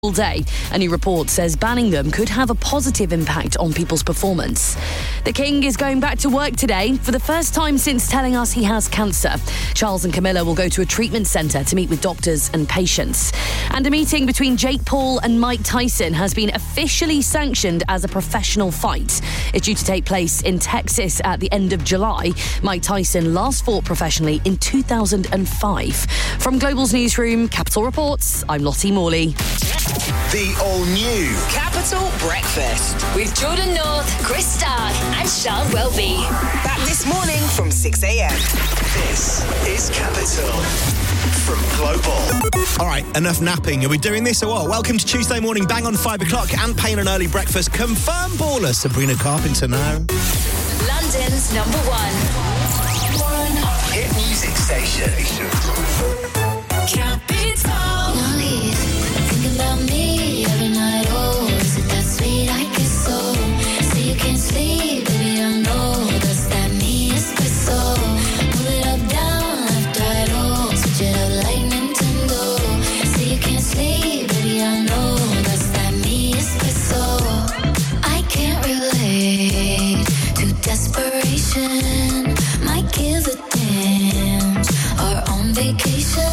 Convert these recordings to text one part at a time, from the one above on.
all day. A new report says banning them could have a positive impact on people's performance. The King is going back to work today for the first time since telling us he has cancer. Charles and Camilla will go to a treatment centre to meet with doctors and patients. And a meeting between Jake Paul and Mike Tyson has been officially sanctioned as a professional fight. It's due to take place in Texas at the end of July. Mike Tyson last fought professionally in 2005. From Global's newsroom, Capital Reports, I'm Lottie Morley. The all-new Capital Breakfast with Jordan North, Chris Stark and Sean Welby. Back this morning from 6 a.m. This is Capital from Global. All right, enough napping. Are we doing this or what? Welcome to Tuesday morning, bang on 5 o'clock, and paying an early breakfast. Confirmed baller Sabrina Carpenter now. London's number one Hit music station. Capital. Think about me every night. Oh, is it that sweet? I guess so. Say you can't sleep, baby. I know that's that me espresso. Move it up, down, left, right. Oh, switch it up like Nintendo. Say you can't sleep, baby. I know that's that me espresso. I can't relate to desperation. Might give a damn. Are on vacation.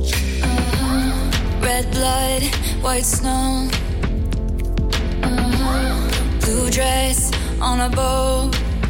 Red blood, white snow. on a boat.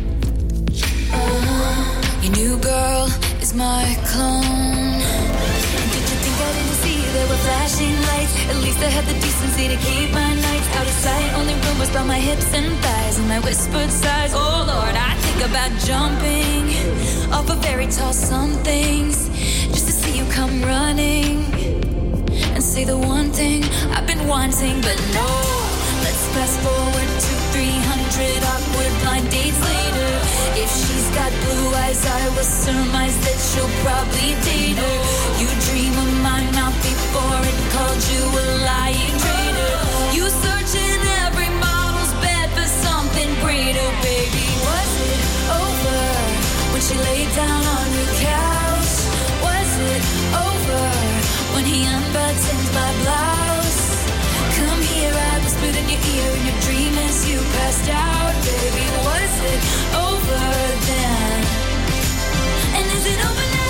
Your new girl is my clone. Did you think I didn't see there were flashing lights? At least I had the decency to keep my nights out of sight. Only rumors about my hips and thighs and my whispered sighs. Oh Lord, I think about jumping off of very tall somethings just to see you come running and say the one thing I've been wanting. But no, let's fast forward to 300 awkward blind dates later. If she's got blue eyes, I will surmise that she'll probably date her. You dream of my mouth before it called you a lying traitor. You search in every model's bed for something greater. Baby, was it over when she laid down on your couch? Was it over when he unbuttoned my blouse? Come here, I whispered in your ear in your dream as you passed out. Baby, was it over then? And is it over now?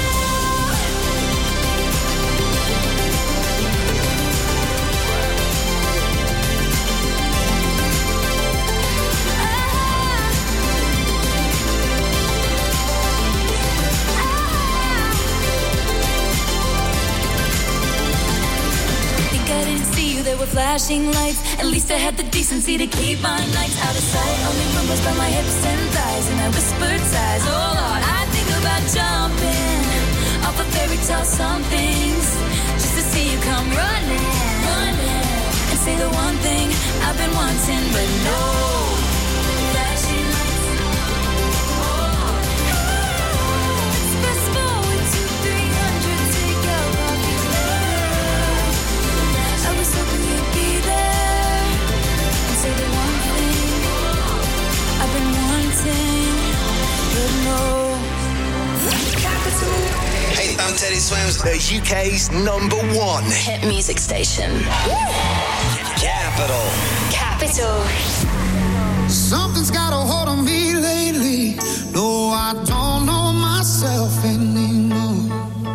I didn't see you, there were flashing lights. At least I had the decency to keep my nights out of sight. Only rumors about my hips and thighs and my whispered sighs. Oh Lord, I think about jumping off of fairy tale somethings just to see you come running and say the one thing I've been wanting. But no flashing lights. Oh, let's fast forward to 300 take out all these letters. I was hoping you'd be there and say the one thing I've been wanting, but no. Hey, I'm Teddy Swims, the UK's #1 Hit music station. Capital. Capital. Something's got a hold on me lately. No, I don't know myself anymore.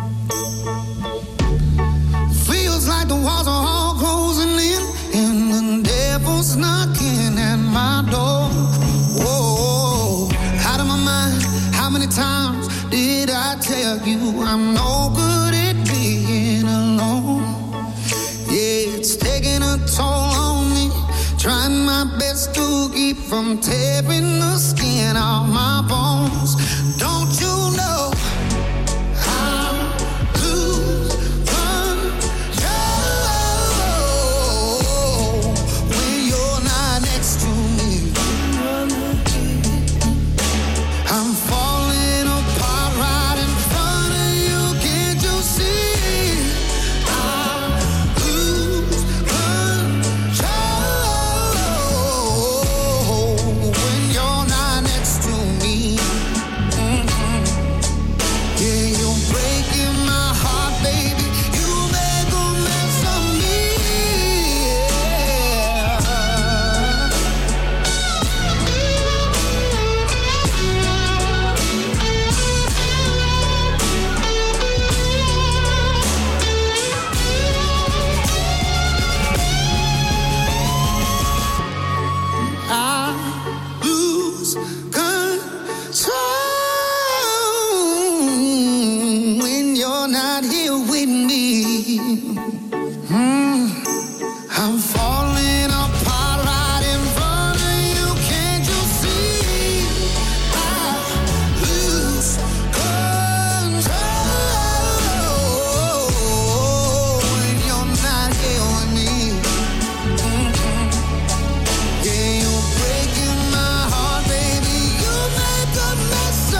Feels like the walls are all closing in and the devil's knocking at my door. Whoa, out of my mind. How many times did I tell you I'm no good at being alone? Yeah, it's taking a toll on me. Trying my best to keep from tearing the skin off my bones. Don't you know I lose control when you're not next to me? I'm falling apart right in front of you. Can't you see? I lose control when you're not next to me. Yeah, you're breaking my heart, baby. You make a mess of me. I lose control when you're not here with me. I'm falling apart right in front of you. Can't you see? I lose control when you're not here with me. Yeah, you're breaking my heart, baby. You make a mess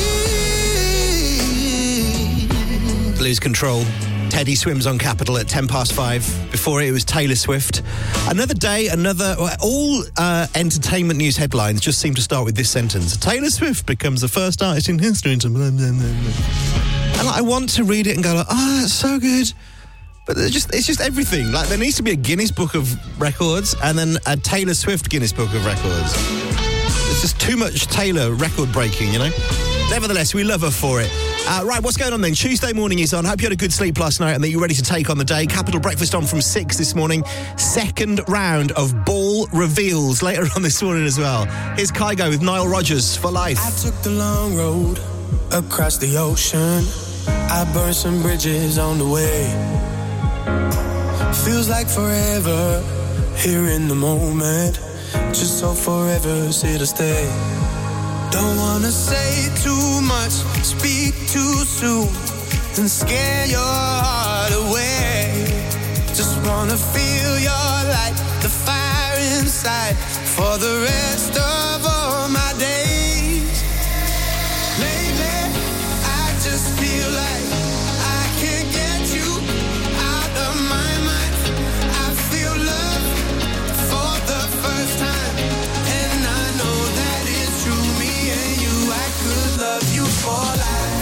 of me. Lose Control. Teddy Swims on Capital at 5:10. Before it was Taylor Swift. Another day, all entertainment news headlines just seem to start with this sentence. Taylor Swift becomes the first artist in history to blah, blah, blah, blah. And I want to read it and go, oh, that's so good. But it's just everything. Like, there needs to be a Guinness Book of Records and then a Taylor Swift Guinness Book of Records. It's just too much Taylor record breaking, you know? Nevertheless, we love her for it. Right, what's going on then? Tuesday morning is on. Hope you had a good sleep last night and that you're ready to take on the day. Capital Breakfast on from 6 this morning. Second round of ball reveals later on this morning as well. Here's Kygo with Nile Rodgers for Life. I took the long road across the ocean. I burned some bridges on the way. Feels like forever here in the moment. Just so forever's here to stay. Don't wanna say too much, speak too soon, and scare your heart away. Just wanna feel your light, the fire inside, for the rest of all my days. Lately, I just feel like I can't get you out of my mind. I feel love for the first time, and I know that it's true. Me and you, I could love you for life.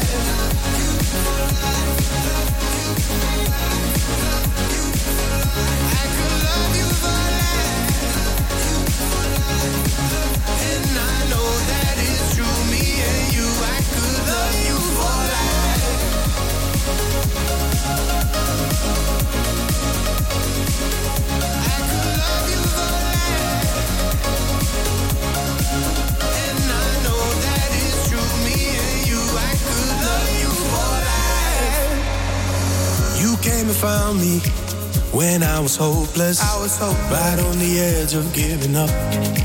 I could love you for life. And I know that it's true. Me and you, I could love you for life. I could love you for life. And I know that it's true. Me and you, I could love you for life. You came and found me when I was hopeless. Right on the edge of giving up.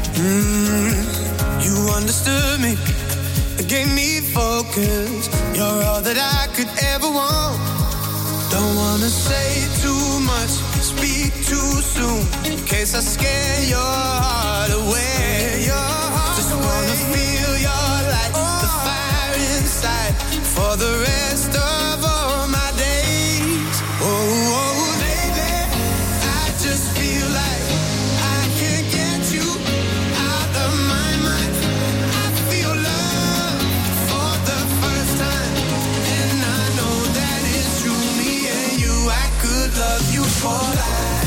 You understood me, gave me focus. You're all that I could ever want. Don't wanna say too much, speak too soon, in case I scare your heart away. Just wanna feel your light, the fire inside, for the rest of all my days. Oh, baby, I just feel like I can't get you out of my mind. I feel love for the first time, and I know that it's true. Me and you, I could love you for life.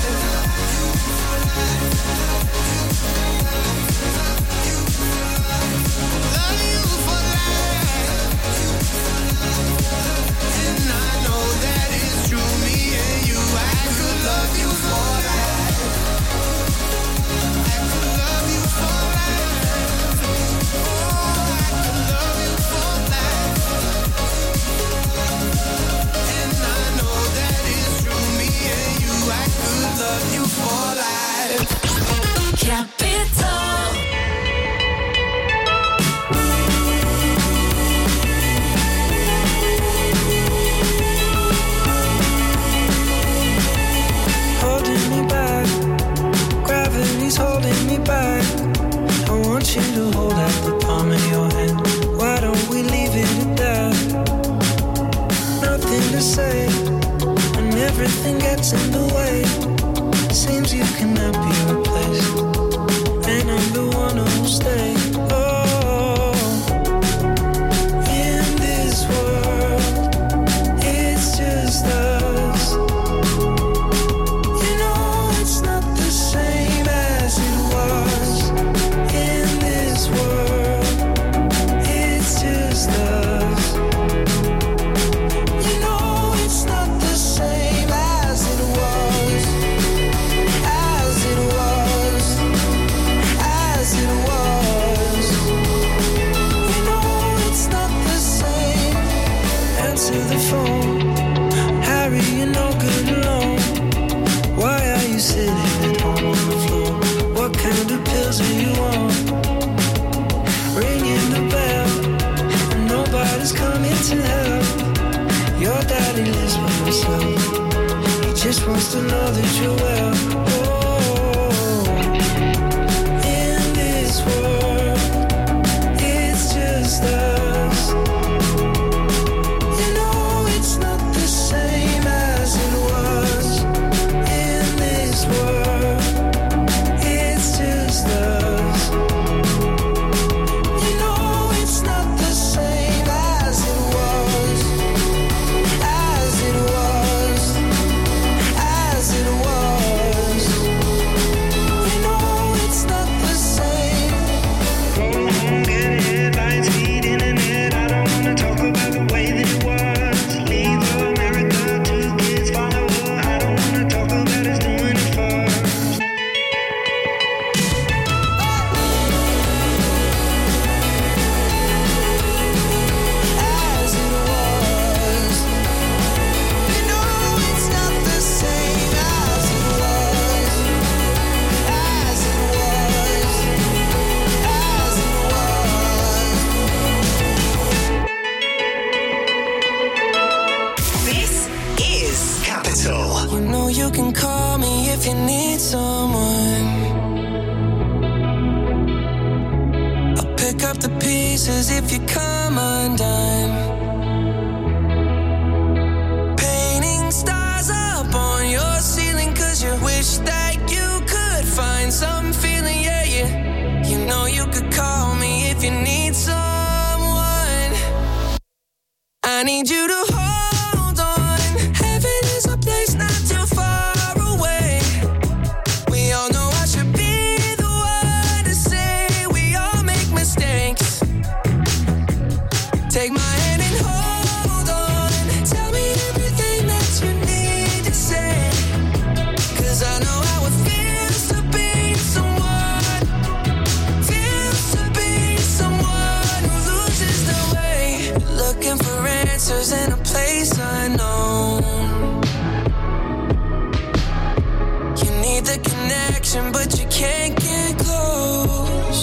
Love you for life. And I know that it's true. Me and you, I could love you for life. I could love you for life. Oh, I could love you for life. And I know that it's true. Me and you, I could love you for life. Capital. Holding me back, gravity's holding me back. I want you to hold out the palm of your hand. Why don't we leave it at that? Nothing to say, and everything gets in the way. Seems you cannot be replaced, and I'm the one who'll stay. Oh, in this world, it's just us. You know it's not the same as it was. In this world, it's just us. You know it's not the same as it was. As it was. As it was. You know it's not the same. Answer the phone. Harry, you're no good alone. Why are you sitting at home on the floor? What kind of pills are you on? Ringing the bell, and nobody's coming to help. Your daddy lives by himself. He just wants to know that you're well. Oh, in this world, it's just us. You know it's not the same as it was. In this world, it's just us. You know it's not the same as it was. As it was. As it was. up the pieces if you come undone. Painting stars up on your ceiling 'cause you wish that you could find some feeling, yeah, yeah. You know you could call me if you need someone. I need you to hold on. Heaven is a place not too far away. We all know I should be the one to say we all make mistakes. Take my hand and hold on. Tell me everything that you need to say. 'Cause I know how it feels to be someone. Feels to be someone who loses their way. Looking for answers in a place unknown. You need the connection, but you can't get close.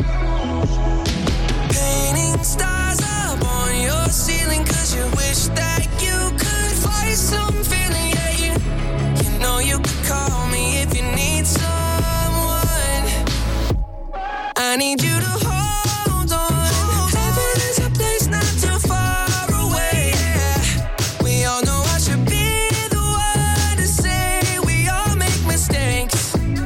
Painting stars up on your ceiling 'cause you wish that you could find some feeling, yeah, you know you could call me if you need someone. I need you to hold on. Heaven is a place not too far away, yeah. We all know I should be the one to say we all make mistakes.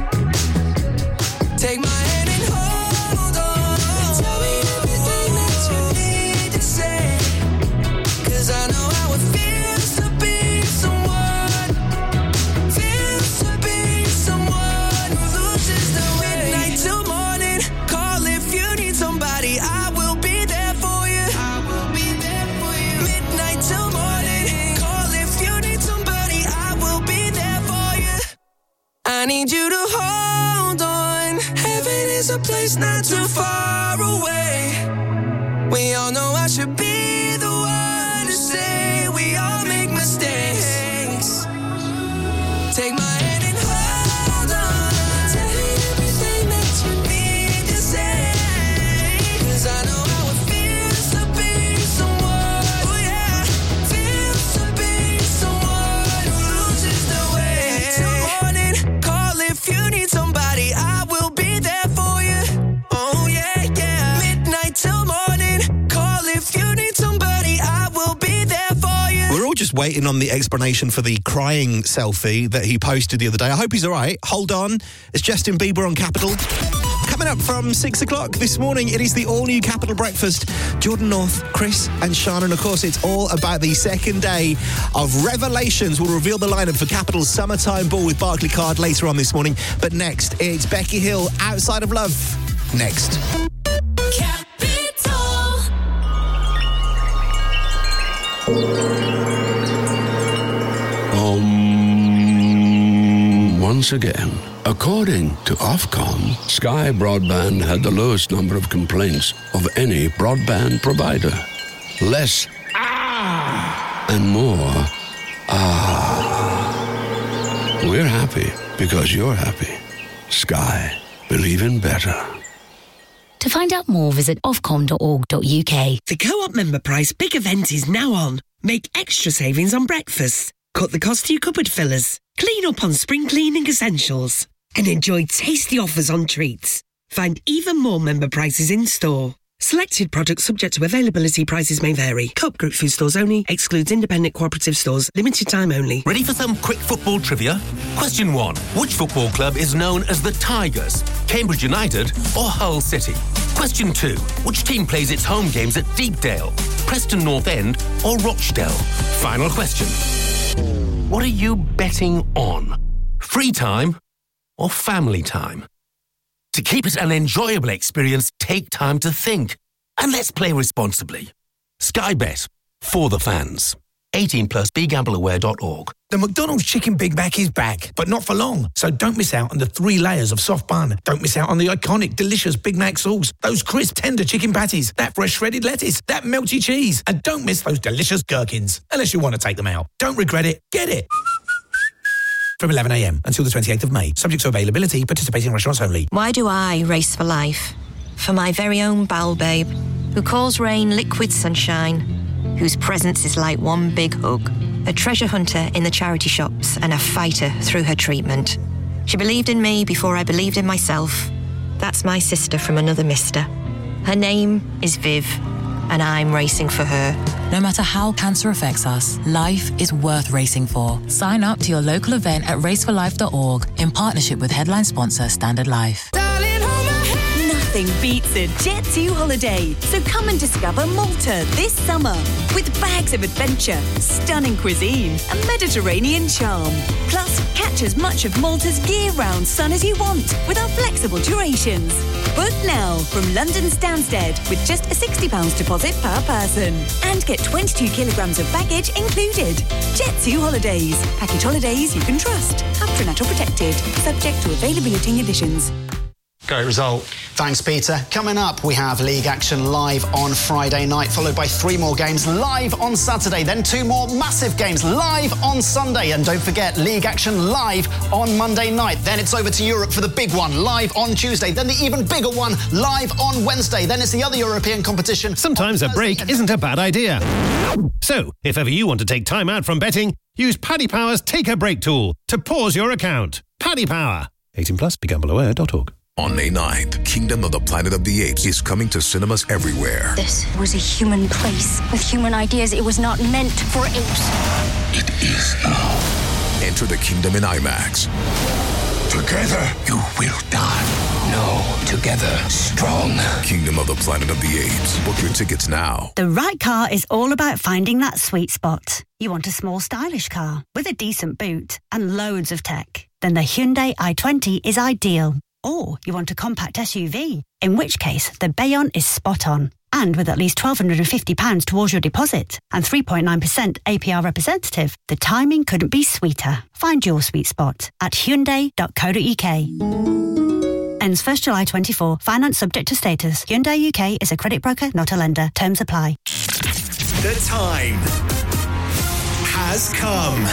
Take my hand and hold on. Tell me everything that you need to say. 'Cause I know how it feels to be someone. Feels to be someone who loses their way. Midnight till morning, call if you need somebody. I will be there for you. I will be there for you. Midnight till morning, call if you need somebody. I will be there for you. I need you to hold on. Heaven is a place not too far away. We all know I should be the one to say we all make mistakes. Take my hand and hold on. Tell me everything that you need to say. 'Cause I know how it feels to be someone. Oh yeah, feels to be someone who loses their way. Till morning, call if you need somebody. I will be there for you. Oh yeah, yeah. Midnight till morning, call if you need somebody. I will be there for you. We're all just waiting on the explanation for the crying selfie that he posted the other day. I hope he's all right. Hold on. It's Justin Bieber on Capital. Coming up from 6 o'clock this morning, it is the all-new Capital Breakfast. Jordan North, Chris and Sean. And, of course, it's all about the second day of Revelations. We'll reveal the lineup for Capital's Summertime Ball with Barclaycard later on this morning. But next, it's Becky Hill, Outside of Love. Next. Once again, according to Ofcom, Sky Broadband had the lowest number of complaints of any broadband provider. Less and more We're happy because you're happy. Sky. Believe in better. To find out more, visit ofcom.org.uk. The Co-op member price big event is now on. Make extra savings on breakfast. Cut the cost to your cupboard fillers. Clean up on spring cleaning essentials. And enjoy tasty offers on treats. Find even more member prices in store. Selected products subject to availability. Prices may vary. Co-op Group food stores only. Excludes independent cooperative stores. Limited time only. Ready for some quick football trivia? Question 1. Which football club is known as the Tigers? Cambridge United or Hull City? Question 2. Which team plays its home games at Deepdale? Preston North End or Rochdale? Final question. What are you betting on? Free time or family time? To keep it an enjoyable experience, take time to think. And let's play responsibly. Sky Bet. For the fans. 18 plus begambleaware.org. The McDonald's Chicken Big Mac is back, but not for long. So don't miss out on the 3 layers of soft bun. Don't miss out on the iconic, delicious Big Mac sauce. Those crisp, tender chicken patties. That fresh shredded lettuce. That melty cheese. And don't miss those delicious gherkins. Unless you want to take them out. Don't regret it. Get it. From 11 a.m. until the 28th of May. Subject to availability. Participating restaurants only. Why do I race for life? For my very own Bal Babe, who calls rain liquid sunshine, whose presence is like one big hug, a treasure hunter in the charity shops and a fighter through her treatment. She believed in me before I believed in myself. That's my sister from another mister. Her name is Viv, and I'm racing for her. No matter how cancer affects us, life is worth racing for. Sign up to your local event at raceforlife.org in partnership with headline sponsor Standard Life. Nothing beats a Jet2 holiday, so come and discover Malta this summer with bags of adventure, stunning cuisine and Mediterranean charm. Plus, catch as much of Malta's year-round sun as you want with our flexible durations. Book now from London Stansted with just a £60 deposit per person and get 22 kilograms of baggage included. Jet2 Holidays. Package holidays you can trust. Patronato protected. Subject to availability and conditions. Great result. Thanks, Peter. Coming up, we have League Action live on Friday night, followed by 3 more games live on Saturday, then 2 more massive games live on Sunday. And don't forget, League Action live on Monday night. Then it's over to Europe for the big one, live on Tuesday. Then the even bigger one, live on Wednesday. Then it's the other European competition. Sometimes a break isn't a bad idea. So, if ever you want to take time out from betting, use Paddy Power's Take a Break tool to pause your account. Paddy Power. 18 plus, begambleaware.org. On May 9th, Kingdom of the Planet of the Apes is coming to cinemas everywhere. This was a human place with human ideas. It was not meant for apes. It is now. Enter the kingdom in IMAX. Together, you will die. No, together, strong. Kingdom of the Planet of the Apes. Book your tickets now. The right car is all about finding that sweet spot. You want a small, stylish car with a decent boot and loads of tech. Then the Hyundai i20 is ideal. Or you want a compact SUV, in which case the Bayon is spot on. And with at least £1,250 towards your deposit and 3.9% APR representative, the timing couldn't be sweeter. Find your sweet spot at Hyundai.co.uk. Ends 1st July 24. Finance subject to status. Hyundai UK is a credit broker, not a lender. Terms apply. The time has come.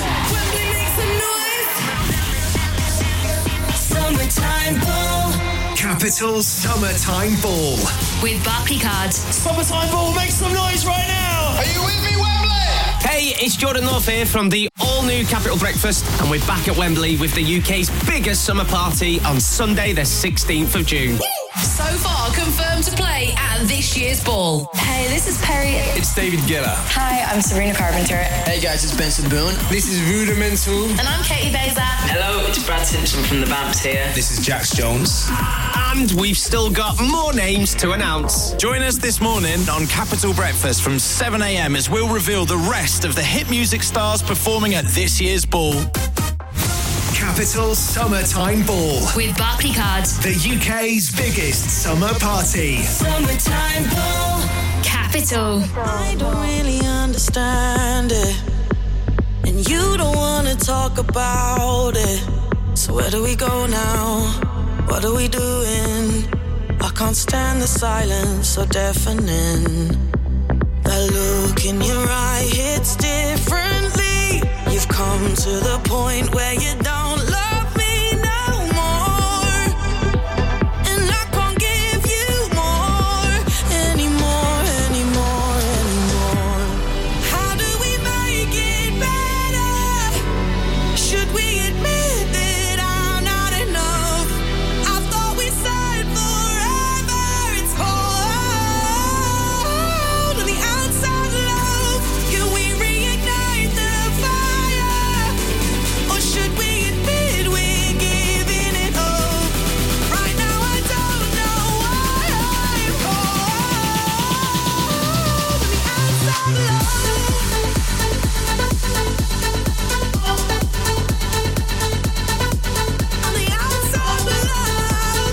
Summertime Ball. Capital Summertime Ball. With Barclaycard. Summertime Ball, make some noise right now. Are you with me, Wembley? Hey, it's Jordan North here from the all-new Capital Breakfast, and we're back at Wembley with the UK's biggest summer party on Sunday, the 16th of June. So far confirmed to play at this year's ball. Hey, this is Perry. It's David Guetta. Hi, I'm Sabrina Carpenter. Hey guys, it's Benson Boone. This is Rudimental. And I'm Katie Beza. Hello, it's Brad Simpson from the Bamps here. This is Jax Jones. And we've still got more names to announce. Join us this morning on Capital Breakfast from 7 a.m. as we'll reveal the rest of the hit music stars performing at this year's ball. Capital Summertime Ball. With Barclaycard. The UK's biggest summer party. Summertime Ball. Capital. I don't really understand it, and you don't want to talk about it. So where do we go now? What are we doing? I can't stand the silence so deafening. That look in your eye hits differently. You've come to the point where you don't love me no more, and I can't give you more anymore. How do we make it better? Should we admit that I'm not enough? I thought we said forever. It's cold on the outside, love. Can we reignite the fire? Or should we admit we're giving it up? Right now I don't know why I'm cold on the outside, on the outside, love.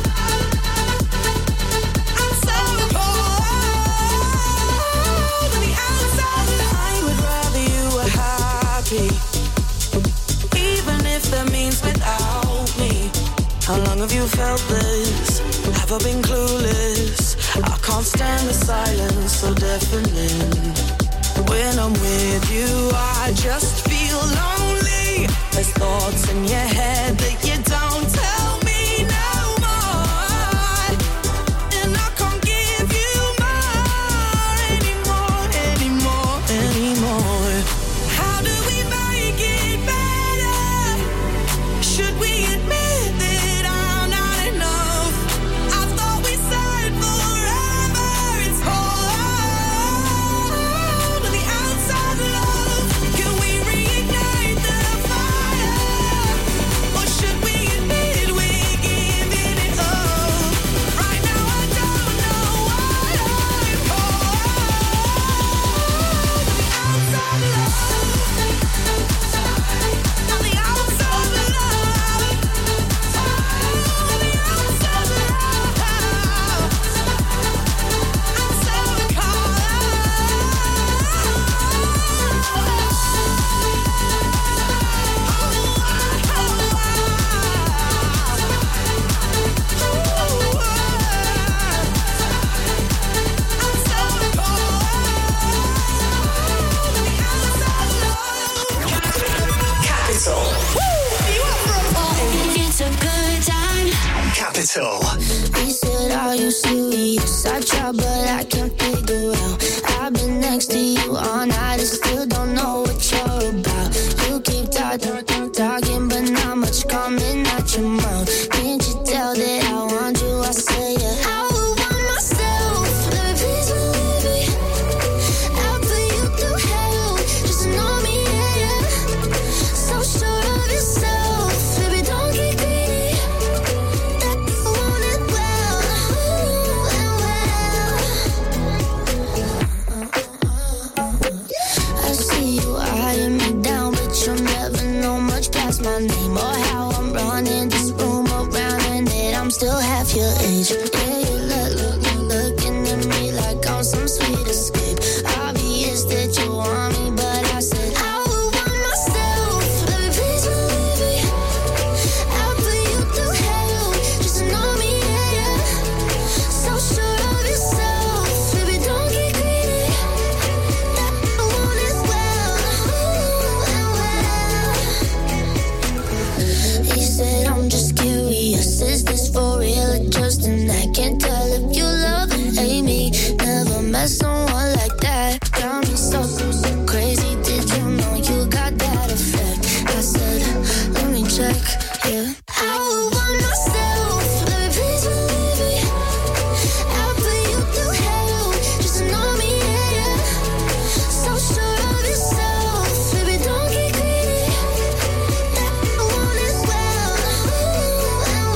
I'm so cold on the outside. I would rather you were happy, even if that means without me. How long have you felt this? Have I been clueless? I can't stand the silence so deafening. When I'm with you, I just feel lonely. There's thoughts in your head that you don't tell me no more, and I can't give you more anymore. How do we make it better? Should we admit that I'm not enough? I thought we said forever. Capital. He said, are you serious? I try, but I can't figure out. I've been next to you all night and still don't know what you're about. You keep talking, but not much coming out your mouth. Can't you tell that I want you? I say, yeah. I would want myself. Baby, please believe me. I'll put you through hell. Just know me, yeah, yeah. So sure of yourself. Baby, don't get greedy. That you want it well. Ooh, and well. I see you eyeing me down, but you'll never know much past my name or how I'm running this room around, and that I'm still half your age. Yeah, you looking at me like I'm some sweet escape. Obvious that you want me, but I said I would want myself. Baby, please believe me. I'll put you through hell. Just know me, yeah, yeah. So sure of yourself. Baby, don't get greedy. That I want is well. Ooh, and well. He said, I'm just curious. Is this for real or just an act? Can't tell if you love and hate me. Never met someone like that. Got me so crazy. Did you know you got that effect? I said, let me check, yeah. I would want myself. Baby, please believe me. I'll put you through hell. Just know me, yeah, yeah. So sure of yourself. Baby, don't get greedy. That I want is well. Ooh, and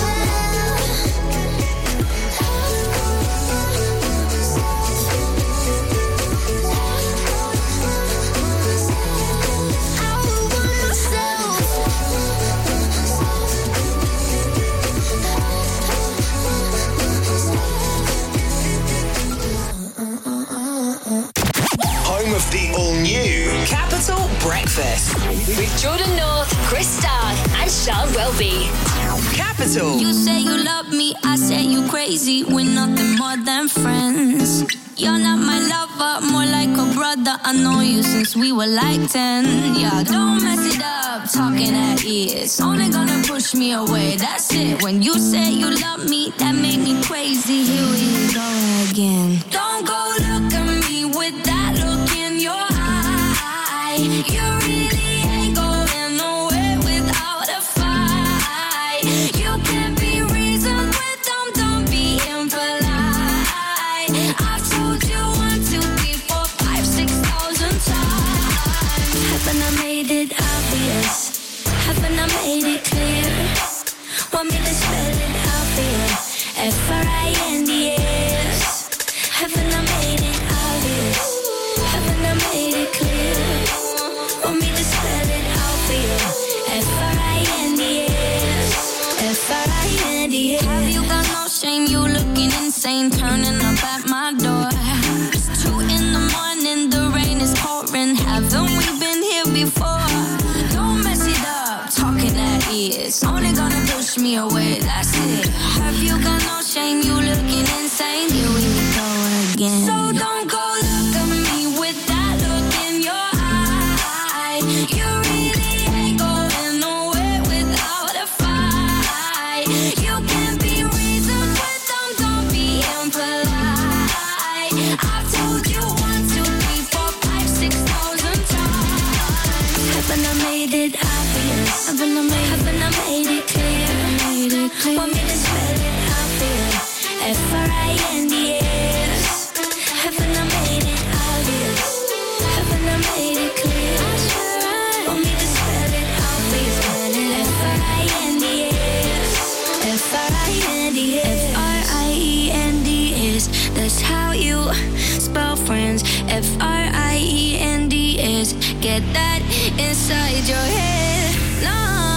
Home of the all-new Capital Breakfast with Jordan North, Chris Stark, and Sean Welby. Capital. You say you love me, I say you crazy. We're nothing more than friends. You're not my lover, more like a brother. I know you since we were like 10. Yeah, don't mess it up, talking at ears. Only gonna push me away, that's it. When you say you love me, that made me crazy. Here we go again. Don't go look at me with that look in your eye. You really ain't going nowhere without a fight. You can't be reasoned with them, don't be impolite. I've told you 1, 2, 3, 4, 5, 6,000 times. Haven't I made it obvious? Haven't I made it clear? Want me to spell it out for you? F-R-I-N-D-S. Haven't I made it obvious? Haven't I made it clear? Want me to spell it out for you? F-R-I-N-D-S. F-R-I-N-D-S. Have you got no shame? You looking insane, turning up at my door. It's 2 in the morning, the rain is pouring. Haven't we been here before? Don't mess it up, talking at ears. Only gonna push me away, that's it. Have you got no shame? You looking insane. Here we go again. So don't go look at me with that look in your eye. You really ain't going nowhere without a fight. You can be reasoned with them, don't be impolite. I've told you 1, 2, 3, 4, 5, 6,000 times. Haven't I made it obvious? Haven't I made it clear? Want me to spell it out for you? F-R-I-N-D-S. Haven't I made it obvious? Haven't I made it clear? Want me to spell it out for you? F-R-I-N-D-S. F-R-I-N-D-S. F-R-I-E-N-D-S. That's how you spell friends. F-R-I-E-N-D-S. Get that inside your head. No,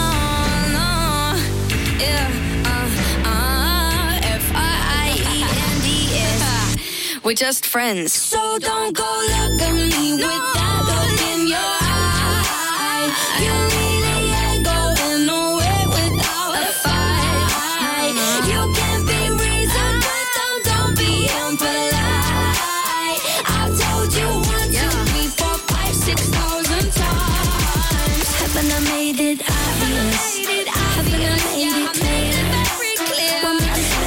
yeah. F-R-I-E-N-D-S. We're just friends. So don't go look at me with that look in your eye. You really ain't going nowhere without a fight. You can't be reasoned with them, don't be impolite. I've told you 1, 2, 3, 4, 5, 6,000 times. Haven't I made it obvious? Haven't I made it clear? Want me to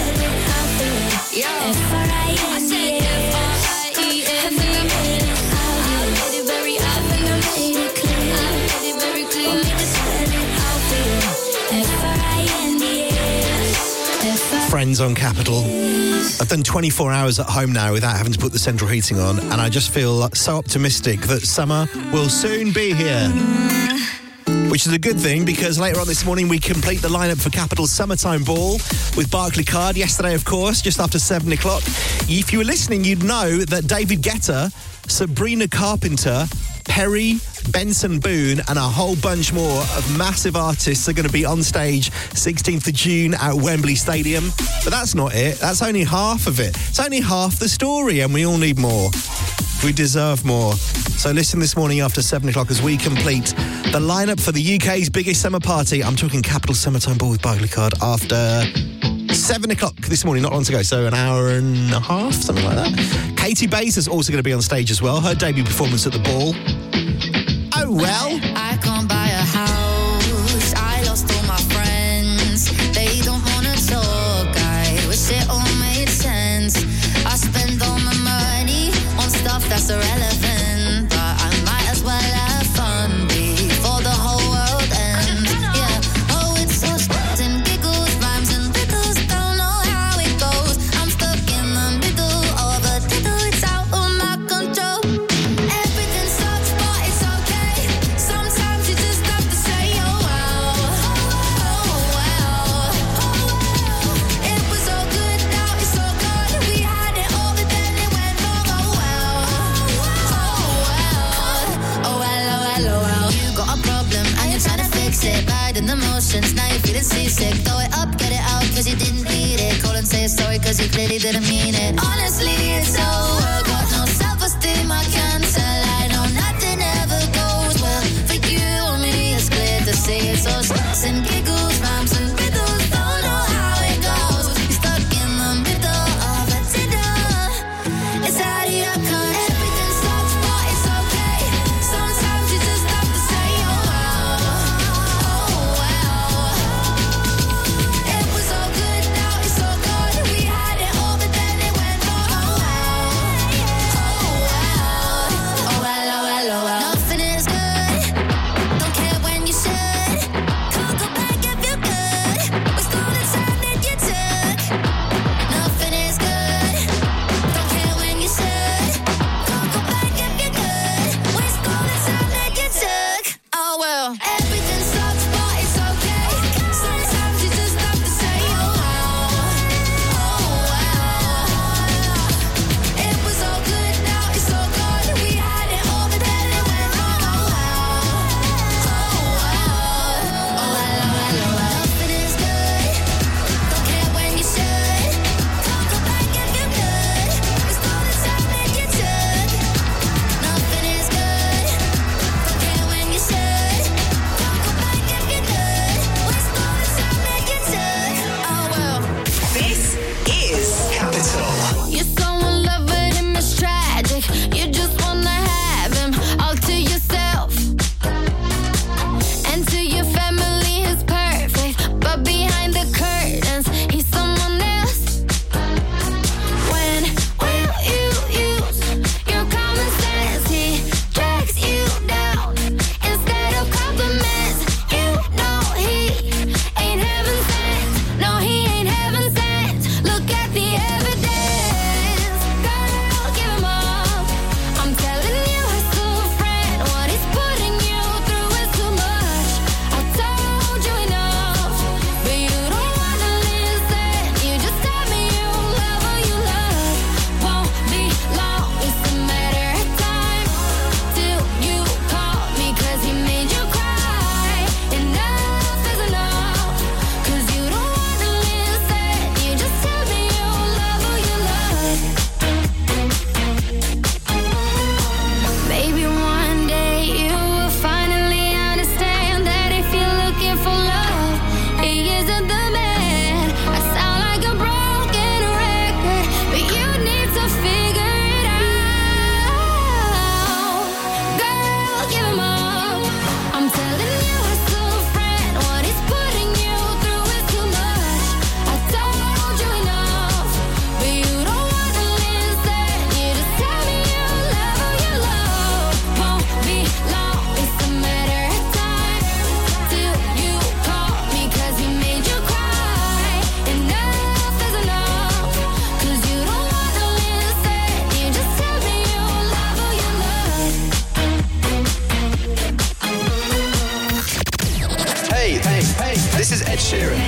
Friends on Capital. I've done 24 hours at home now without having to put the central heating on, and I just feel so optimistic that summer will soon be here. Which is a good thing, because later on this morning we complete the lineup for Capital's Summertime Ball with Barclaycard. Yesterday, of course, just after 7 o'clock. If you were listening, you'd know that David Guetta, Sabrina Carpenter, Perry, Benson Boone and a whole bunch more of massive artists are going to be on stage 16th of June at Wembley Stadium. But that's not it. That's only half of it. It's only half the story, and we all need more. We deserve more. So listen this morning after 7 o'clock as we complete the lineup for the UK's biggest summer party. I'm talking Capital Summertime Ball with Barclaycard after 7 o'clock this morning, not long to go, so an hour and a half, something like that. Katie Bays is also going to be on stage as well, her debut performance at the Ball. Oh, well. I can't buy a house, I lost all my friends, they don't want to talk, I wish it all made sense. I spend all my money on stuff that's irrelevant, but I might as well have fun before the whole world ends. Yeah, oh, it's so and giggles, rhymes and riddles, don't know how it goes. I'm stuck in the middle of a diddle, it's out of my control. Everything sucks, but it's okay. Sometimes you just have to say, oh wow, oh wow, it was so good, now it's so gone. We had it all, but then it went wrong. Oh wow, oh well, oh well. You got a problem and you're trying to fix it. Bad in the motions, now you're feeling seasick. Throw it up, get it out, cause you didn't need it. Call and say sorry, cause you clearly didn't mean it. Honestly, it's over. Got no self-esteem, I can't tell. I know nothing ever goes well. For you or me, it's clear to see. It's all shits and giggles, rhymes and riddles, don't know how it goes. You're stuck in the middle of a diddle. It's out of your control. Everything sucks, but it's okay. Sometimes you just have to say, oh wow, oh wow. It was so good, now it's so gone. We had it all, but then it went wrong. Oh wow, oh well, oh well, oh well. Nothing is good, don't care when you should. Can't go back if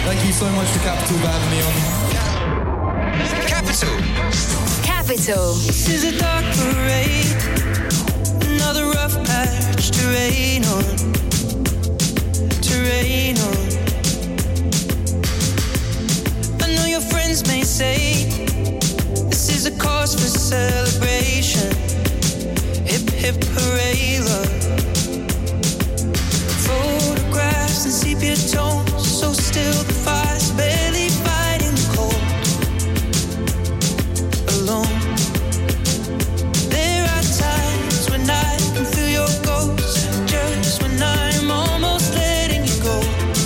Thank you so much to Capital for having me on. Capital. Capital. This is a dark parade, another rough patch to rain on, to rain on. I know your friends may say this is a cause for celebration. Hip hip hooray, love. Photographs and sepia tones, so still the fire's barely fighting the cold. Alone. There are times when I can feel your ghost, just when I'm almost letting you go.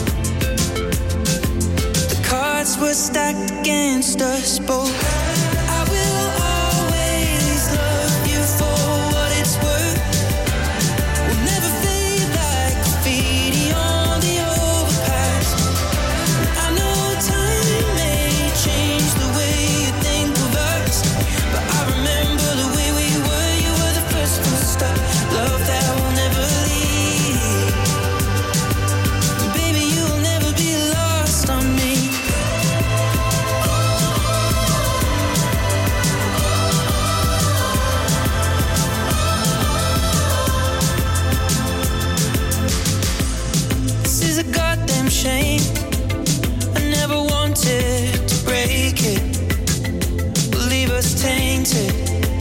The cards were stacked against us both. I will always love you for what it's worth. We'll never fade like graffiti on the overpass. I know time may change the way you think of us, but I remember the way we were. You were the first to stop. Love that will never leave. Baby, you'll never be lost on me. This is a goddamn shame. I never wanted to break it, leave us tainted.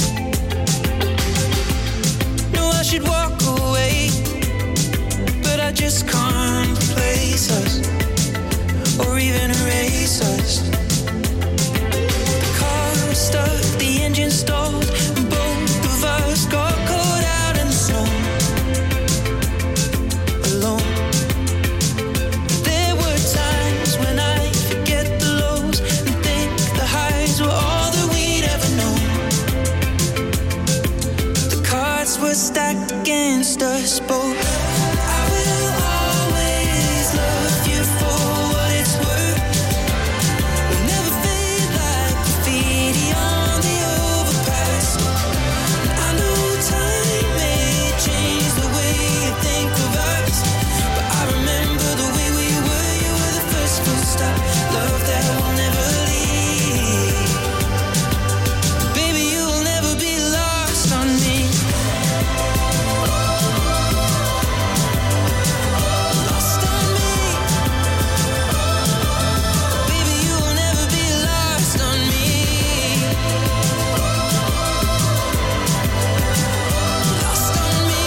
No, I should walk away, but I just can't replace us or even erase us. The car was stuck, the engine stalled, and both of us got caught out in the snow. Alone. There were times when I forget the lows and think the highs were all that we'd ever known. The cards were stacked against us both. I will always love you for what it's worth. We'll never fade like graffiti on the overpass. I know time may change the way you think of us, but I remember the way we were. You were the first full stop. Love that will never leave. Baby, you'll never be lost on me. Lost on me. Baby, you'll never be lost on me. Lost on me.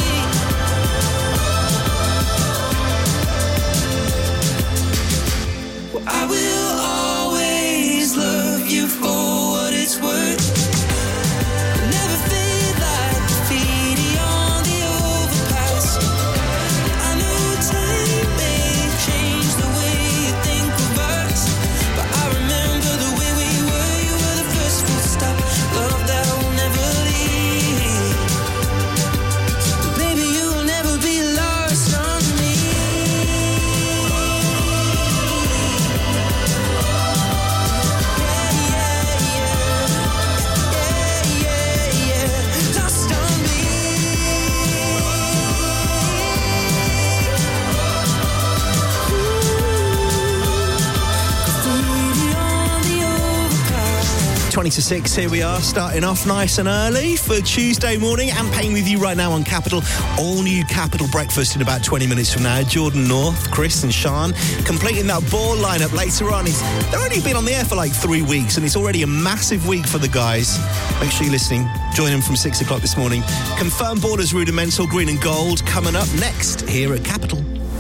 I will always love you for what it's worth. Never fade like graffiti on the overpass. I know time may change the way you think of us, but I remember the way we were. You were the first full stop. Love that will never leave. Baby, you'll never be lost on me. Lost on me. Graffiti on the overpass. 20 to 6, here we are, starting off nice and early for Tuesday morning and paying with you right now on Capital. All new Capital breakfast in about 20 minutes from now. Jordan North, Chris and Sean completing that ball lineup later on. They've only been on the air for like 3 weeks and it's already a massive week for the guys. Make sure you're listening. Join them from 6 o'clock this morning. Confirmed Borders Rudimental, Green and Gold coming up next here at Capital.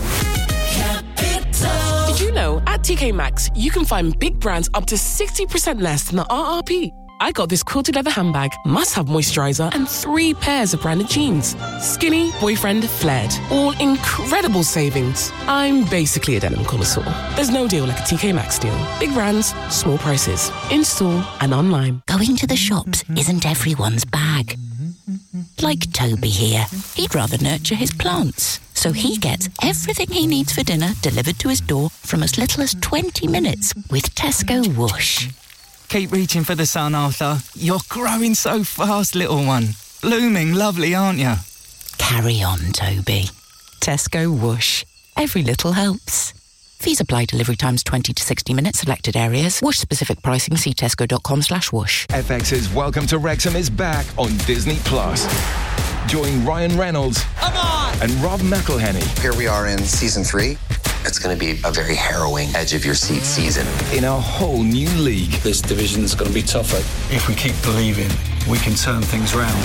Did you know at TK Maxx you can find big brands up to 60% less than the RRP? I got this quilted leather handbag, must-have moisturiser, and 3 pairs of branded jeans. Skinny, boyfriend, flared. All incredible savings. I'm basically a denim connoisseur. There's no deal like a TK Maxx deal. Big brands, small prices. In-store and online. Going to the shops isn't everyone's bag. Like Toby here. He'd rather nurture his plants. So he gets everything he needs for dinner delivered to his door from as little as 20 minutes with Tesco Whoosh. Keep reaching for the sun, Arthur. You're growing so fast, little one. Blooming lovely, aren't you? Carry on, Toby. Tesco Whoosh. Every little helps. Fees apply. Delivery times 20 to 60 minutes. Selected areas. Whoosh specific pricing. See tesco.com/whoosh. FX's Welcome to Wrexham is back on Disney+. Join Ryan Reynolds and Rob McElhenney. Here we are in season 3. It's going to be a very harrowing edge-of-your-seat season. In a whole new league. This division's going to be tougher. If we keep believing, we can turn things round.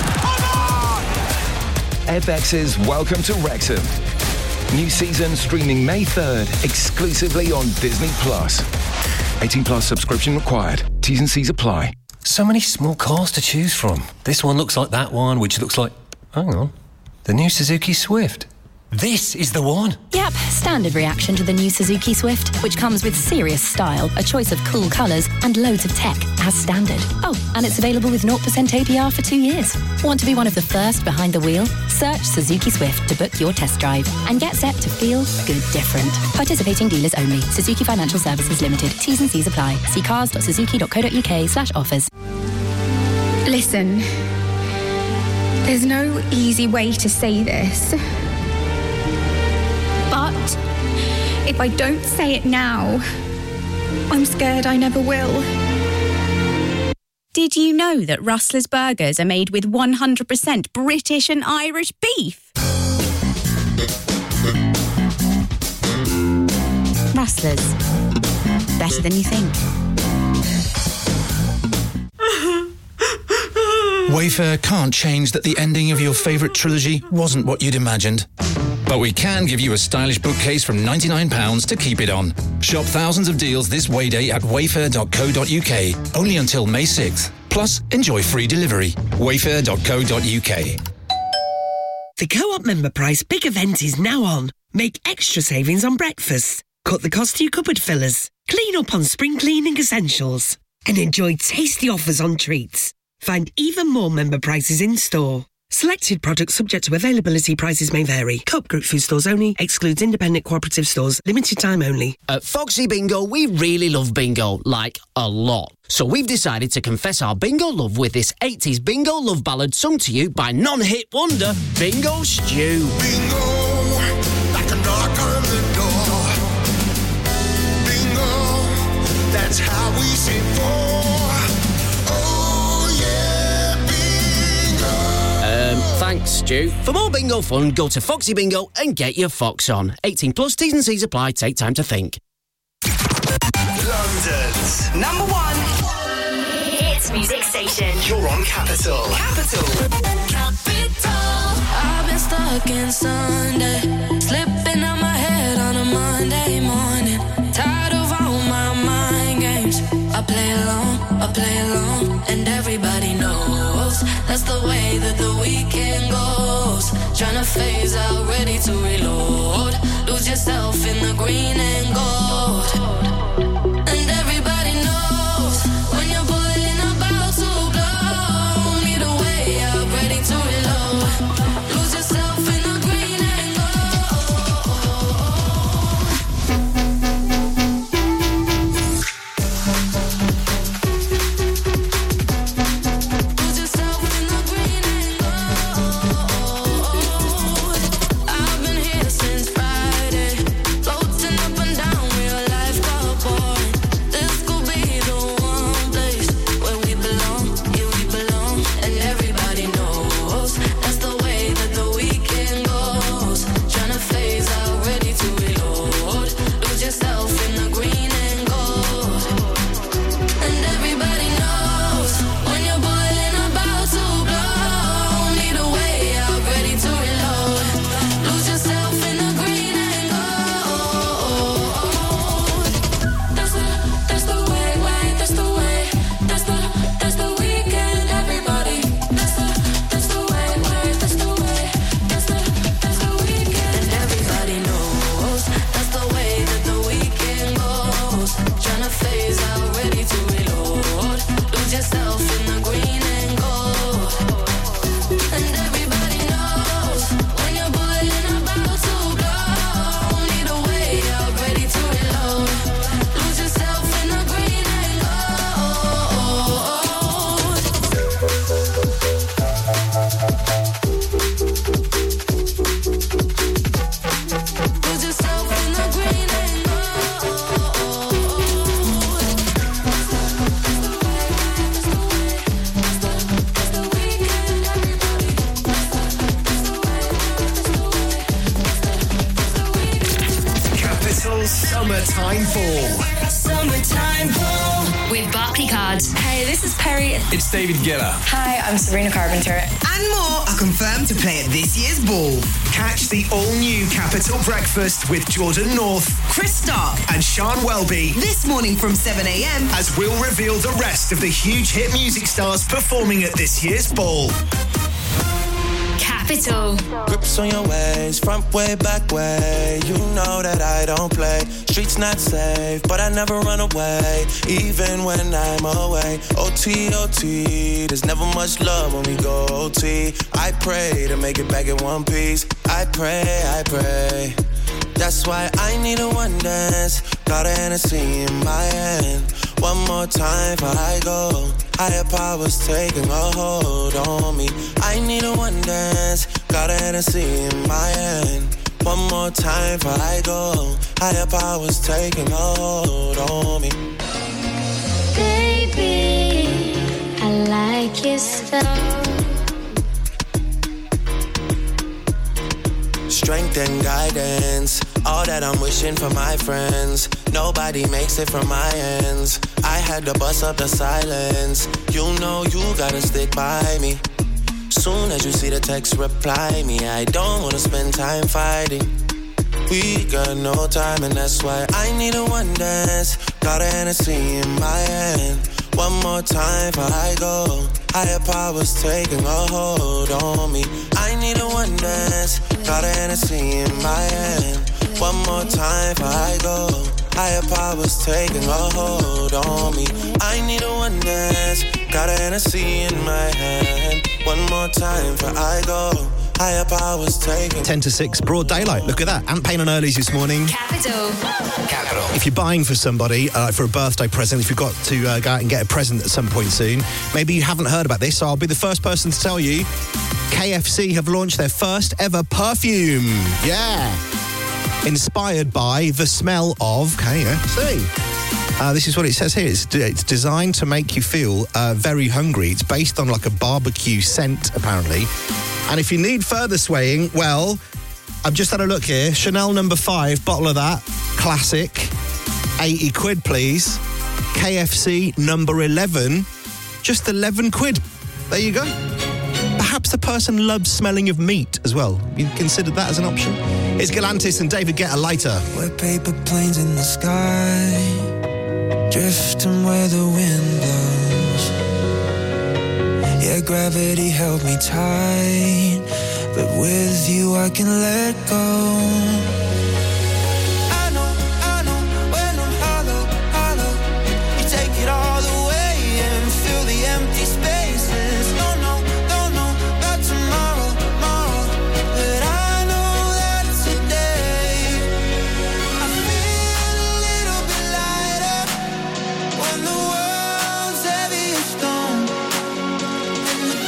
FX's Welcome to Wrexham. New season streaming May 3rd, exclusively on Disney+. 18+ subscription required. T's and C's apply. So many small cars to choose from. This one looks like that one, which looks like... Hang on. The new Suzuki Swift. This is the one. Yep, standard reaction to the new Suzuki Swift, which comes with serious style, a choice of cool colours, and loads of tech, as standard. Oh, and it's available with 0% APR for 2 years. Want to be one of the first behind the wheel? Search Suzuki Swift to book your test drive and get set to feel good different. Participating dealers only. Suzuki Financial Services Limited. T's and C's apply. See cars.suzuki.co.uk/offers. Listen, there's no easy way to say this. But if I don't say it now, I'm scared I never will. Did you know that Rustler's burgers are made with 100% British and Irish beef? Rustler's. Better than you think. Wayfair can't change that the ending of your favourite trilogy wasn't what you'd imagined. But we can give you a stylish bookcase from £99 to keep it on. Shop thousands of deals this Wayday at wayfair.co.uk, only until May 6th. Plus, enjoy free delivery. wayfair.co.uk. The Co-op member price big event is now on. Make extra savings on breakfast. Cut the cost to your cupboard fillers. Clean up on spring cleaning essentials. And enjoy tasty offers on treats. Find even more member prices in store. Selected products subject to availability. Prices may vary. Co-op Group food stores only. Excludes independent cooperative stores. Limited time only. At Foxy Bingo, we really love bingo. Like, a lot. So we've decided to confess our bingo love with this 80s bingo love ballad sung to you by non-hit wonder Bingo Stew. Bingo, like a knock on the door. Bingo, that's how we say for. Thanks, Stu. For more bingo fun, go to Foxy Bingo and get your fox on. 18 plus, T's and C's apply. Take time to think. London's number one hits music station. You're on Capital. Capital. I've been stuck in Sunday, slipping out my head on a Monday morning. Tired of all my mind games. I play along, and everybody knows that's the way that the weekend goes. Tryna phase out, ready to reload. Lose yourself in the green and gold. And everybody knows when you're boiling about to blow. Need a way out, ready to reload. Lose yourself in the green and I've been here since Friday, floating up and down real life goals. Summertime Ball. Summertime Ball with Barclaycard. Hey, this is Perry. It's David Guetta. Hi, I'm Sabrina Carpenter. And more are confirmed to play at this year's ball. Catch the all-new Capital Breakfast with Jordan North, Chris Stark and Sean Welby this morning from 7 a.m. as we'll reveal the rest of the huge hit music stars performing at this year's ball. Capital. Grips on your waist, front way, back way. You know that I don't play. Streets not safe, but I never run away, even when I'm away. OT, OT, there's never much love when we go OT. I pray to make it back in one piece. I pray. That's why I need a one dance. Got a Hennessy in my hand. One more time before I go. Higher powers taking a hold on me. I need a one dance. Got a Hennessy in my hand. One more time before I go. Higher powers taking a hold on me. Baby, I like your stuff. Strength and guidance, all that I'm wishing for my friends. Nobody makes it from my ends. I had to bust up the silence. You know you gotta stick by me. Soon as you see the text, reply me. I don't wanna spend time fighting. We got no time and that's why I need a one dance. Got a Hennessy in my hand. One more time before I go. Higher powers taking a hold on me. I need a one dance. Got a Hennessy in my hand. One more time before I go. Higher powers taking a hold on me. I need a one dance. Got a Hennessy in my hand. One more time before I go. Higher powers taking 10 to 6, broad daylight. Look at that. Ant Payne on earlies this morning. Capital. If you're buying for somebody for a birthday present, if you've got to go out and get a present at some point soon, maybe you haven't heard about this, so I'll be the first person to tell you. KFC have launched their first ever perfume. Yeah. Inspired by the smell of KFC. This is what it says here. It's designed to make you feel very hungry. It's based on like a barbecue scent, apparently. And if you need further swaying, well, I've just had a look here. Chanel No. 5, bottle of that. Classic. 80 quid, please. KFC No. 11, just 11 quid. There you go. Perhaps the person loves smelling of meat as well. You considered that as an option? It's Galantis and David Guetta later. We're paper planes in the sky, drifting where the wind blows. Yeah, gravity held me tight, but with you I can let go. I know, when I'm hollow, you take it all away and fill the empty spaces. Don't know about tomorrow, but I know that today I feel a little bit lighter when the world's heavy as stone.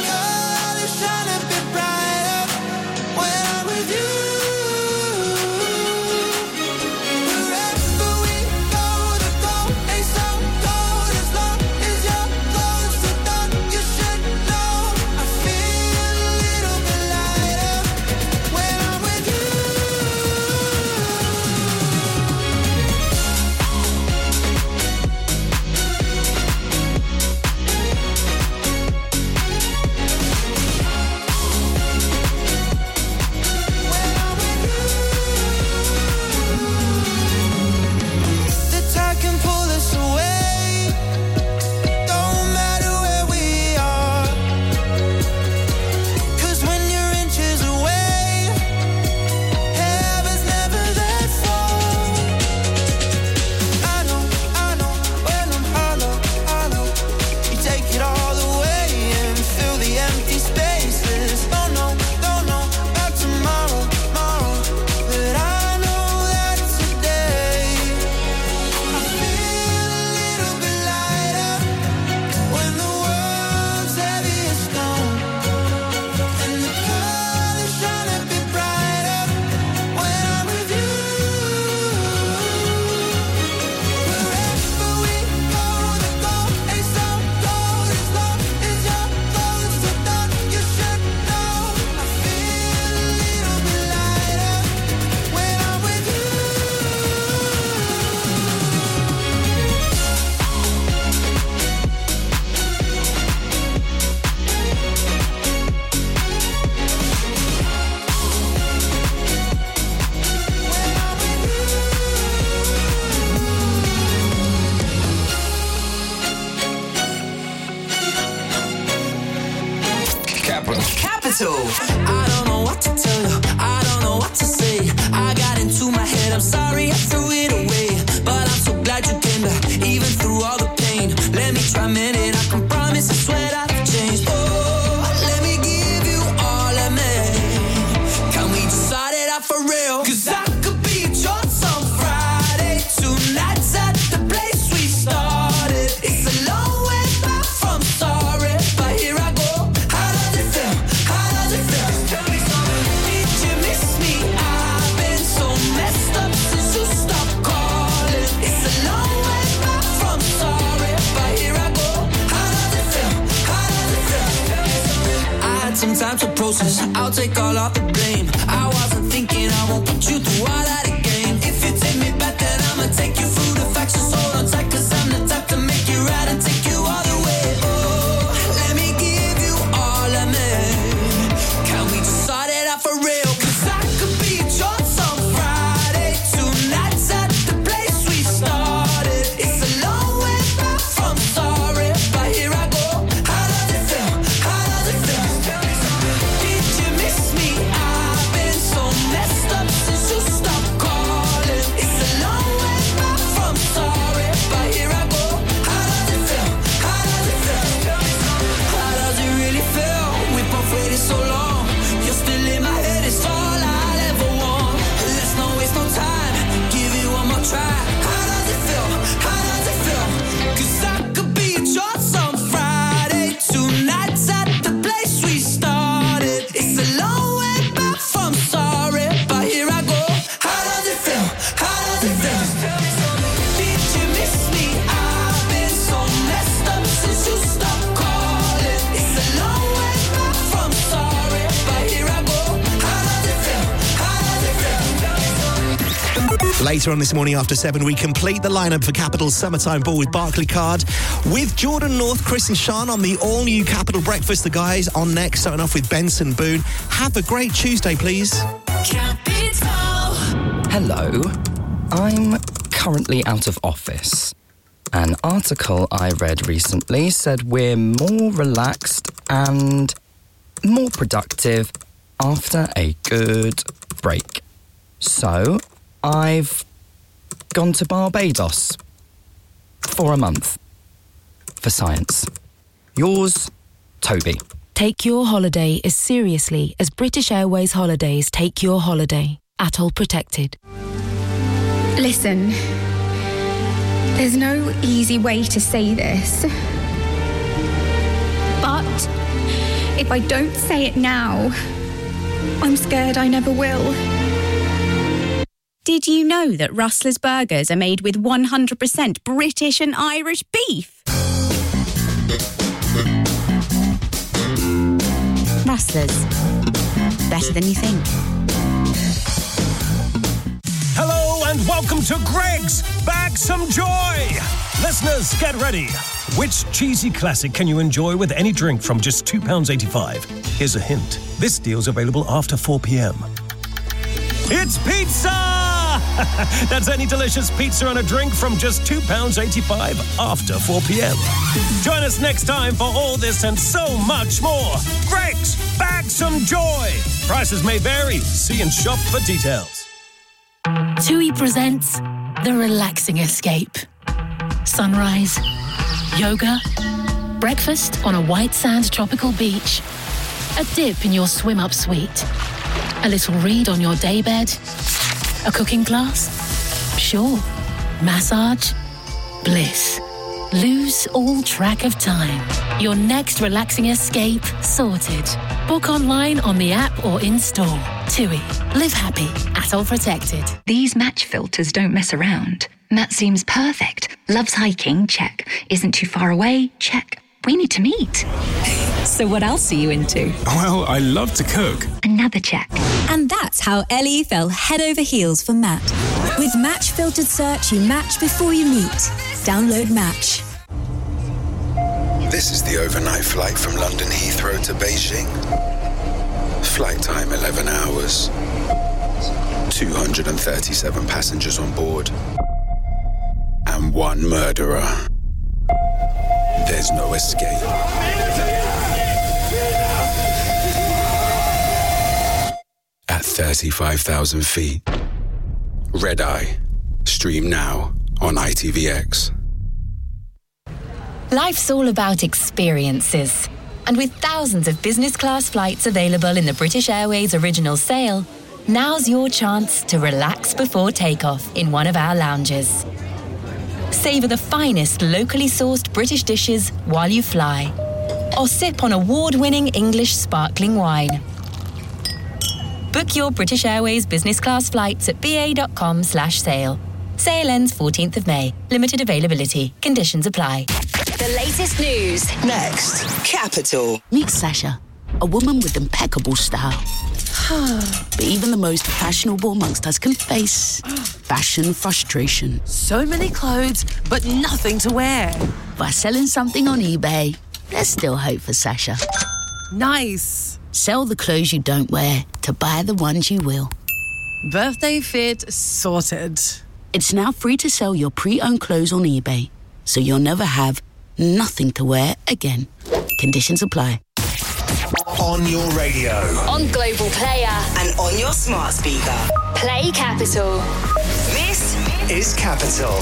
Shine a bit brighter when I'm with you. Capital. I don't know what to tell you, I don't know what to say. I got into my head, I'm sorry I threw it away. But I'm so glad you came back, even through all the pain. Let me try a minute, I can promise, I swear that I've changed. Oh, let me give you all of me. Can we just start it out for real? 'Cause I could be at yours on Friday, 2 nights at the place we started. It's a long way back from sorry, but here I go. How does it feel? How does it feel? Tell me something. Did you miss me? I've been so messed up since you stopped calling. It's a long way back from sorry, but here I go. How does it feel? How does it feel? Tell me something. I had some time to process. I'll take all of the blame. I wasn't thinking I won't put you through all that again. If you take me back, then I'ma take you through the facts. Just hold on tight, 'cause I'm the type to make you right and take you all the way. Oh, let me give you all of me. Can we just start it out for real? 'Cause I could be at yours on Friday, 2 nights at the place we started. It's a long way back from sorry, but here I go. How does it feel? How does it feel? Tell me something. Did you miss me? I've been so messed up since you stopped calling. It's a long way back from sorry, but here I go. How does it feel? How does it feel? Tell me something. How does it really feel? We both waited so long. You're still in my head, it's all I'll ever want. Let's not waste no time. Give it one more try. How does it feel? How does it feel? 'Cause I could be at yours on Friday, 2 nights at the place we started. It's a long way back from sorry, but here I go. How does it feel? How does it feel? Tell me something. Did you miss me? I've been so messed up since you stopped calling. It's a long way back from sorry, but here I go. How does it feel? How does it feel? Tell me something. Later on this morning after 7, we complete the lineup for Capital's Summertime Ball with Barclaycard. With Jordan North, Chris and Sean on the all-new Capital Breakfast. The guys on next, starting off with Benson Boone. Have a great Tuesday, please. Capital. Hello, I'm currently out of office. An article I read recently said we're more relaxed and more productive after a good break. So, I've gone to Barbados for a month for science. Yours, Toby. Take your holiday as seriously as British Airways Holidays take your holiday. Atoll protected. Listen, there's no easy way to say this. But if I don't say it now, I'm scared I never will. Did you know that Rustler's burgers are made with 100% British and Irish beef? Rustlers. Better than you think. Hello and welcome to Greggs Bag Some Joy. Listeners, get ready. Which cheesy classic can you enjoy with any drink from just £2.85? Here's a hint. This deal's available after 4 p.m. It's pizza! That's any delicious pizza and a drink from just £2.85 after 4 p.m. Join us next time for all this and so much more. Greggs, Bag Some Joy. Prices may vary. See and shop for details. TUI presents The Relaxing Escape. Sunrise, yoga, breakfast on a white sand tropical beach, a dip in your swim-up suite, a little read on your daybed, a cooking class, sure, massage, bliss. Lose all track of time. Your next relaxing escape sorted. Book online on the app or in-store. TUI. Live happy. Atoll protected. These match filters don't mess around. Matt seems perfect. Loves hiking? Check. Isn't too far away? Check. We need to meet. So what else are you into? Well, I love to cook. Another check. And that's how Ellie fell head over heels for Matt. With Match Filtered Search, you match before you meet. Download Match. This is the overnight flight from London Heathrow to Beijing. Flight time 11 hours. 237 passengers on board. And one murderer. There's no escape. 35,000 feet. Red Eye. Stream now on ITVX. Life's all about experiences. And with thousands of business class flights available in the British Airways Original Sale, now's your chance to relax before takeoff in one of our lounges. Savour the finest locally sourced British dishes while you fly. Or sip on award-winning English sparkling wine. Book your British Airways business class flights at ba.com/sale. Sale ends 14th of May. Limited availability. Conditions apply. The latest news. Next. Capital. Meet Sasha, a woman with impeccable style. But even the most fashionable amongst us can face fashion frustration. So many clothes, but nothing to wear. By selling something on eBay, there's still hope for Sasha. Nice. Sell the clothes you don't wear to buy the ones you will. Birthday fit sorted. It's now free to sell your pre-owned clothes on eBay, so you'll never have nothing to wear again. Conditions apply. On your radio. On Global Player. And on your smart speaker. Play Capital. This is Capital.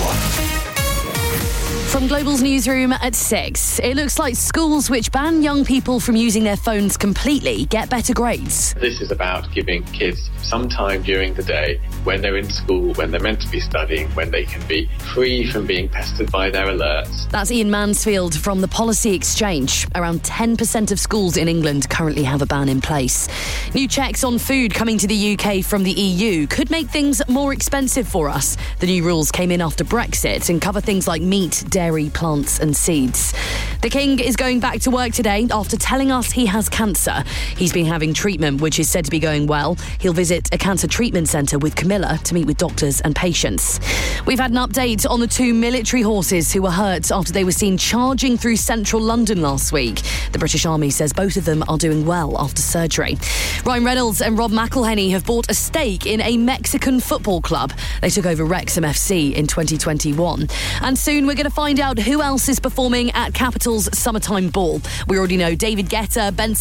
From Global's newsroom at 6, it looks like schools which ban young people from using their phones completely get better grades. This is about giving kids some time during the day when they're in school, when they're meant to be studying, when they can be free from being pestered by their alerts. That's Ian Mansfield from the Policy Exchange. Around 10% of schools in England currently have a ban in place. New checks on food coming to the UK from the EU could make things more expensive for us. The new rules came in after Brexit and cover things like meat, dairy, plants and seeds. The King is going back to work today after telling us he has cancer. He's been having treatment, which is said to be going well. He'll visit a cancer treatment centre with Camilla to meet with doctors and patients. We've had an update on the 2 military horses who were hurt after they were seen charging through central London last week. The British Army says both of them are doing well after surgery. Ryan Reynolds and Rob McElhenney have bought a stake in a Mexican football club. They took over Wrexham FC in 2021. And soon we're going to find out who else is performing at Capital's Summertime Ball. We already know David Guetta, Ben